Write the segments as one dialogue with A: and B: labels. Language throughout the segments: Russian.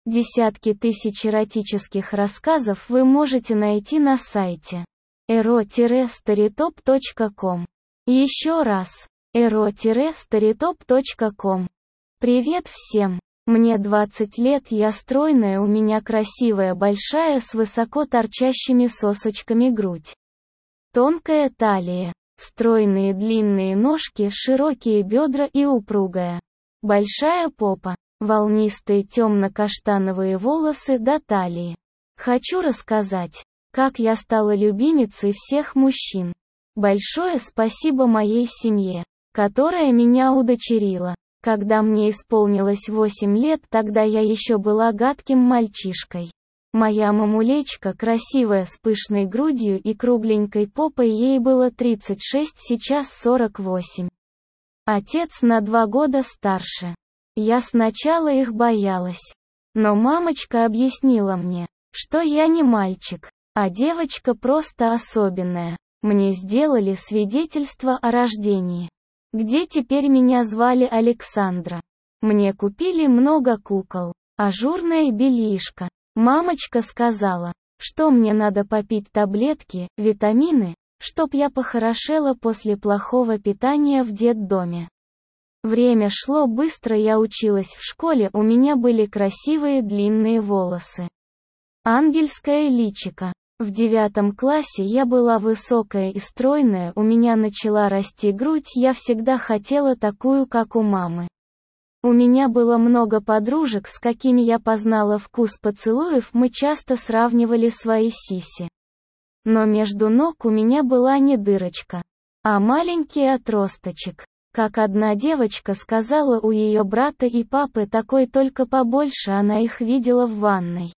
A: Десятки тысяч эротических рассказов вы можете найти на сайте ero-storytop.com. Еще раз, ero-storytop.com. Привет всем! Мне 20 лет, я стройная, у меня красивая большая с высоко торчащими сосочками грудь. Тонкая талия, стройные длинные ножки, широкие бедра и упругая. Большая попа, волнистые темно-каштановые волосы до талии. Хочу рассказать, как я стала любимицей всех мужчин. Большое спасибо моей семье, которая меня удочерила. Когда мне исполнилось 8 лет, тогда я еще была гадким мальчишкой. Моя мамулечка, красивая с пышной грудью и кругленькой попой, ей было 36, сейчас 48. Отец на 2 года старше. Я сначала их боялась. Но мамочка объяснила мне, что я не мальчик, а девочка просто особенная. Мне сделали свидетельство о рождении, где теперь меня звали Александра. Мне купили много кукол, ажурное бельишко. Мамочка сказала, что мне надо попить таблетки, витамины, чтоб я похорошела после плохого питания в детдоме. Время шло быстро, я училась в школе, у меня были красивые длинные волосы. Ангельское личико. В 9 классе я была высокая и стройная, у меня начала расти грудь, я всегда хотела такую, как у мамы. У меня было много подружек, с какими я познала вкус поцелуев, мы часто сравнивали свои сиси. Но между ног у меня была не дырочка, а маленький отросточек. Как одна девочка сказала, у ее брата и папы такой, только побольше, она их видела в ванной.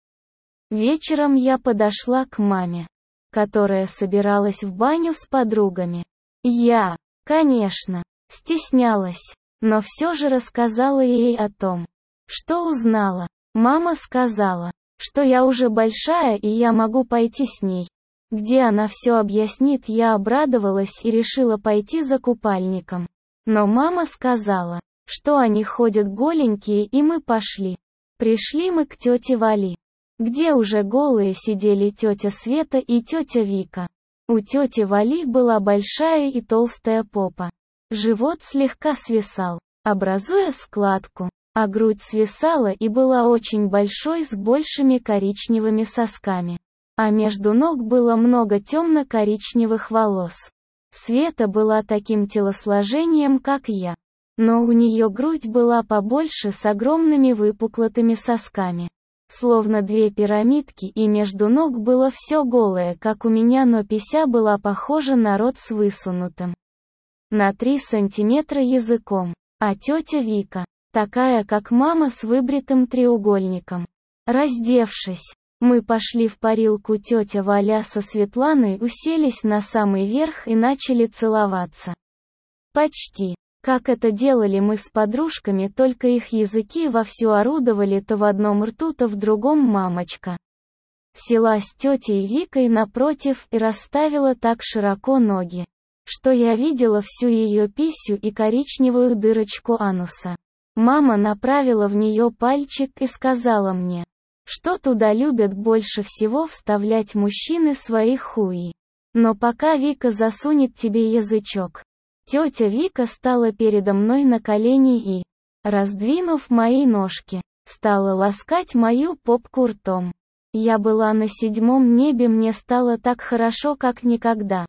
A: Вечером я подошла к маме, которая собиралась в баню с подругами. Я, конечно, стеснялась, но все же рассказала ей о том, что узнала. Мама сказала, что я уже большая и я могу пойти с ней. Где она все объяснит, я обрадовалась и решила пойти за купальником. Но мама сказала, что они ходят голенькие, и мы пошли. Пришли мы к тете Вали, где уже голые сидели тетя Света и тетя Вика. У тети Вали была большая и толстая попа. Живот слегка свисал, образуя складку, а грудь свисала и была очень большой, с большими коричневыми сосками. А между ног было много темно-коричневых волос. Света была таким телосложением, как я. Но у нее грудь была побольше, с огромными выпуклыми сосками. Словно 2 пирамидки, и между ног было все голое, как у меня, но пися была похожа на рот с высунутым на 3 сантиметра языком. А тетя Вика, такая как мама, с выбритым треугольником. Раздевшись, мы пошли в парилку, тетя Валя со Светланой уселись на самый верх и начали целоваться. Почти, как это делали мы с подружками, только их языки вовсю орудовали то в одном рту, то в другом. Мамочка села с тетей Викой напротив и расставила так широко ноги, что я видела всю ее писю и коричневую дырочку ануса. Мама направила в нее пальчик и сказала мне, что туда любят больше всего вставлять мужчины свои хуи. Но пока Вика засунет тебе язычок. Тетя Вика стала передо мной на колени и, раздвинув мои ножки, стала ласкать мою попку ртом. Я была на 7 небе, мне стало так хорошо, как никогда.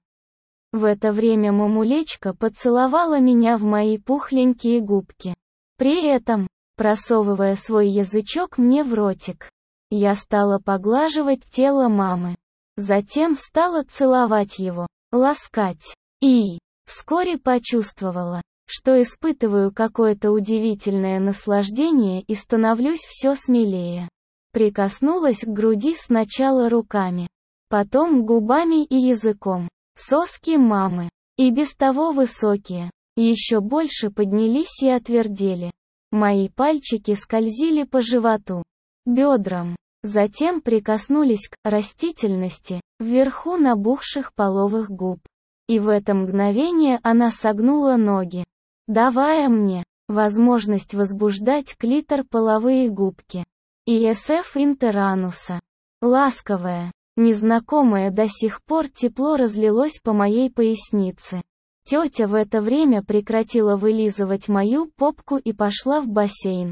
A: В это время мамулечка поцеловала меня в мои пухленькие губки, при этом просовывая свой язычок мне в ротик. Я стала поглаживать тело мамы. Затем стала целовать его, ласкать. И вскоре почувствовала, что испытываю какое-то удивительное наслаждение и становлюсь все смелее. Прикоснулась к груди сначала руками, потом губами и языком. Соски мамы, и без того высокие, еще больше поднялись и отвердели. Мои пальчики скользили по животу, бедрам. Затем прикоснулись к растительности, вверху набухших половых губ. И в это мгновение она согнула ноги, давая мне возможность возбуждать клитор, половые губки. ESF Интерануса. Ласковое, незнакомое до сих пор тепло разлилось по моей пояснице. Тетя в это время прекратила вылизывать мою попку и пошла в бассейн.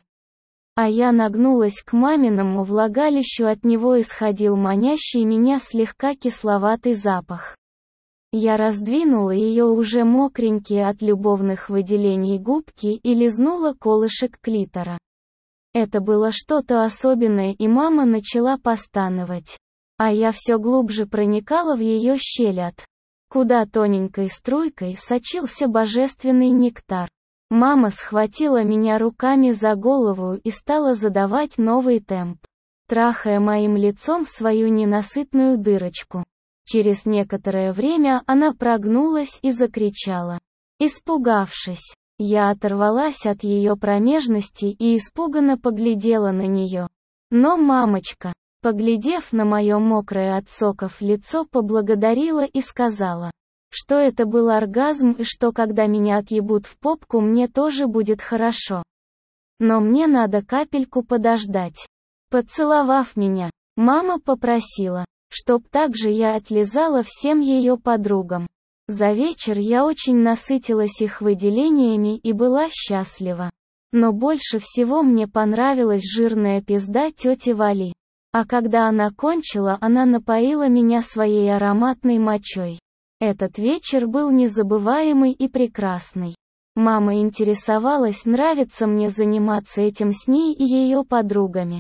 A: А я нагнулась к маминому влагалищу, от него исходил манящий меня слегка кисловатый запах. Я раздвинула ее уже мокренькие от любовных выделений губки и лизнула колышек клитора. Это было что-то особенное, и мама начала постановать. А я все глубже проникала в ее щель, куда тоненькой струйкой сочился божественный нектар. Мама схватила меня руками за голову и стала задавать новый темп, трахая моим лицом свою ненасытную дырочку. Через некоторое время она прогнулась и закричала. Испугавшись, я оторвалась от ее промежности и испуганно поглядела на нее. Но мамочка, поглядев на мое мокрое от соков лицо, поблагодарила и сказала, что это был оргазм и что когда меня отъебут в попку, мне тоже будет хорошо. Но мне надо капельку подождать. Поцеловав меня, мама попросила, чтоб также я отлизала всем ее подругам. За вечер я очень насытилась их выделениями и была счастлива. Но больше всего мне понравилась жирная пизда тети Вали. А когда она кончила, она напоила меня своей ароматной мочой. Этот вечер был незабываемый и прекрасный. Мама интересовалась, нравится мне заниматься этим с ней и ее подругами.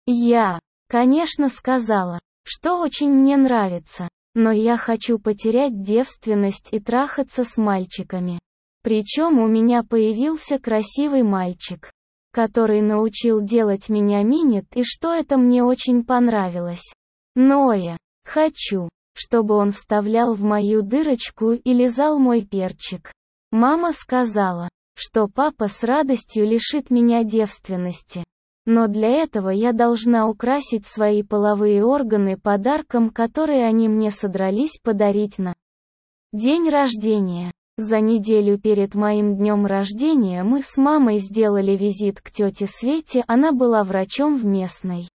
A: Я, конечно, сказала, что очень мне нравится, но я хочу потерять девственность и трахаться с мальчиками. Причем у меня появился красивый мальчик, который научил делать меня минет, и что это мне очень понравилось. Но я хочу, чтобы он вставлял в мою дырочку и лизал мой перчик. Мама сказала, что папа с радостью лишит меня девственности. Но для этого я должна украсить свои половые органы подарком, который они мне содрались подарить на день рождения. За неделю перед моим днем рождения мы с мамой сделали визит к тете Свете, она была врачом в местной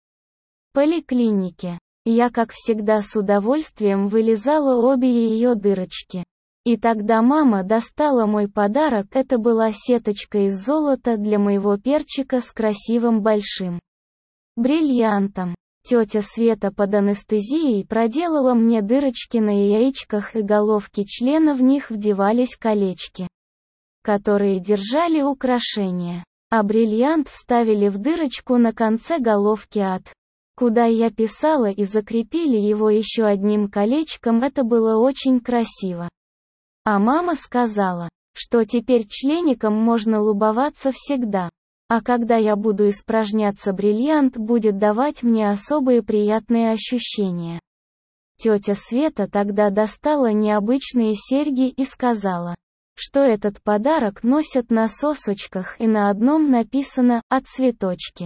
A: поликлинике. Я, как всегда, с удовольствием вылизала обе ее дырочки. И тогда мама достала мой подарок, это была сеточка из золота для моего перчика с красивым большим бриллиантом. Тетя Света под анестезией проделала мне дырочки на яичках, и головки члена в них вдевались колечки, которые держали украшения. А бриллиант вставили в дырочку на конце головки, куда я писала, и закрепили его еще одним колечком, это было очень красиво. А мама сказала, что теперь члеником можно лубоваться всегда. А когда я буду испражняться, бриллиант будет давать мне особые приятные ощущения. Тетя Света тогда достала необычные серьги и сказала, что этот подарок носят на сосочках, и на одном написано «От цветочки».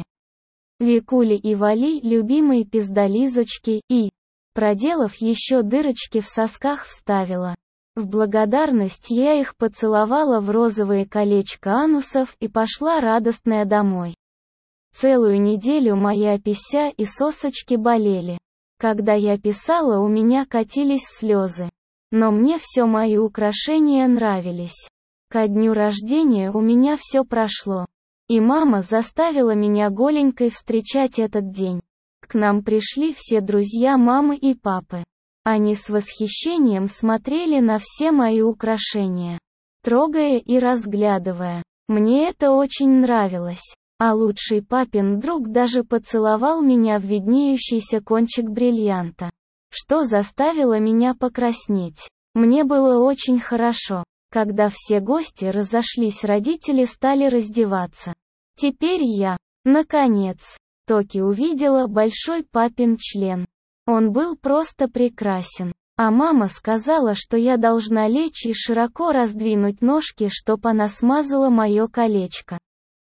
A: Викули и Вали, любимые пиздолизочки, и, проделав еще дырочки в сосках, вставила. В благодарность я их поцеловала в розовые колечко анусов и пошла радостная домой. Целую неделю моя пися и сосочки болели. Когда я писала, у меня катились слезы. Но мне все мои украшения нравились. Ко дню рождения у меня все прошло. И мама заставила меня голенькой встречать этот день. К нам пришли все друзья мамы и папы. Они с восхищением смотрели на все мои украшения, трогая и разглядывая. Мне это очень нравилось. А лучший папин друг даже поцеловал меня в виднеющийся кончик бриллианта, что заставило меня покраснеть. Мне было очень хорошо. Когда все гости разошлись, родители стали раздеваться. Теперь я, наконец, таки увидела большой папин член. Он был просто прекрасен. А мама сказала, что я должна лечь и широко раздвинуть ножки, чтоб она смазала мое колечко.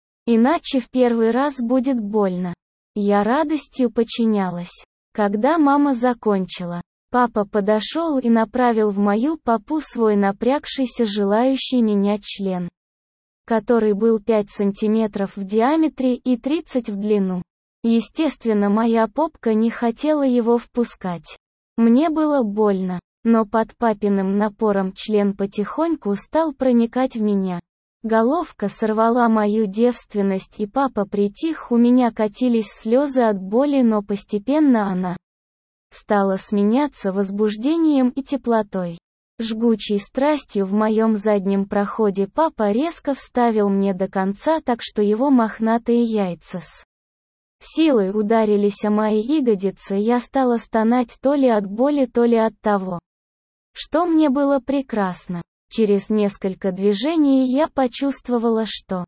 A: Иначе в первый раз будет больно. Я радостью подчинялась. Когда мама закончила, папа подошел и направил в мою попу свой напрягшийся, желающий меня член, который был 5 сантиметров в диаметре и 30 в длину. Естественно, моя попка не хотела его впускать. Мне было больно, но под папиным напором член потихоньку стал проникать в меня. Головка сорвала мою девственность, и папа притих, у меня катились слезы от боли, но постепенно она стала сменяться возбуждением и теплотой. Жгучей страстью в моем заднем проходе папа резко вставил мне до конца, так что его мохнатые яйца с силой ударились о мои ягодицы. Я стала стонать то ли от боли, то ли от того, что мне было прекрасно. Через несколько движений я почувствовала, что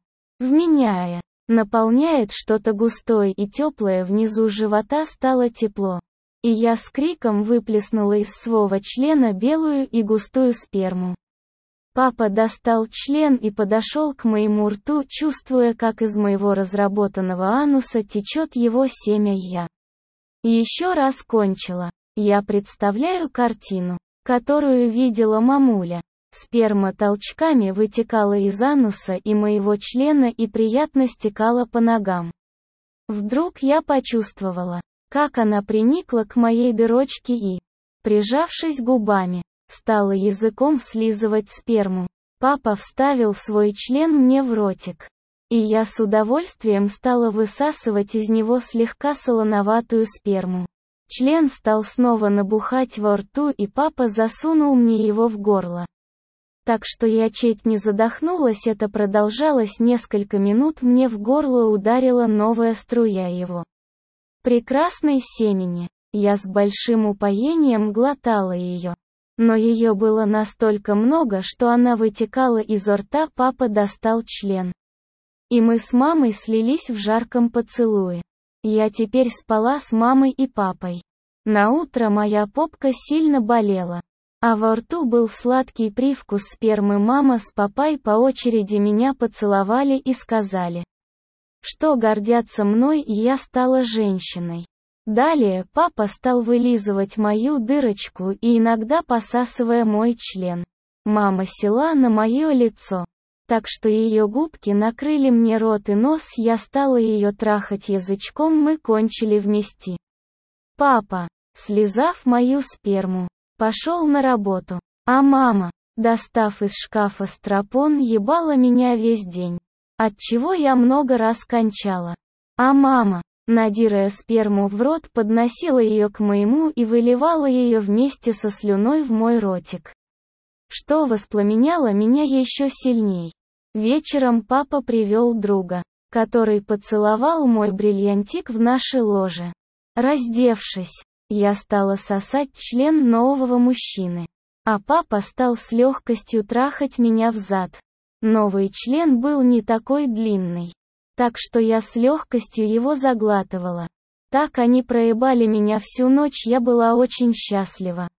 A: в наполняет что-то густое и теплое, внизу живота стало тепло. И я с криком выплеснула из своего члена белую и густую сперму. Папа достал член и подошел к моему рту, чувствуя, как из моего разработанного ануса течет его семя. Я еще раз кончила. Я представляю картину, которую видела мамуля. Сперма толчками вытекала из ануса и моего члена и приятно стекала по ногам. Вдруг я почувствовала, как она приникла к моей дырочке и, прижавшись губами, стала языком слизывать сперму. Папа вставил свой член мне в ротик, и я с удовольствием стала высасывать из него слегка солоноватую сперму. Член стал снова набухать во рту, и папа засунул мне его в горло. Так что я чуть не задохнулась. Это продолжалось несколько минут. Мне в горло ударила новая струя его прекрасной семени. Я с большим упоением глотала ее. Но ее было настолько много, что она вытекала изо рта. Папа достал член, и мы с мамой слились в жарком поцелуе. Я теперь спала с мамой и папой. Наутро моя попка сильно болела, а во рту был сладкий привкус спермы. Мама с папой по очереди меня поцеловали и сказали, что гордятся мной, и я стала женщиной. Далее папа стал вылизывать мою дырочку и иногда посасывая мой член. Мама села на мое лицо, так что ее губки накрыли мне рот и нос. Я стала ее трахать язычком, мы кончили вместе. Папа, слизав мою сперму, пошел на работу, а мама, достав из шкафа стропон, ебала меня весь день, отчего я много раз кончала. А мама, надирая сперму в рот, подносила ее к моему и выливала ее вместе со слюной в мой ротик, что воспламеняло меня еще сильней. Вечером папа привел друга, который поцеловал мой бриллиантик в наше ложе. Раздевшись, я стала сосать член нового мужчины, а папа стал с легкостью трахать меня взад. Новый член был не такой длинный, так что я с легкостью его заглатывала. Так они проебали меня всю ночь. Я была очень счастлива.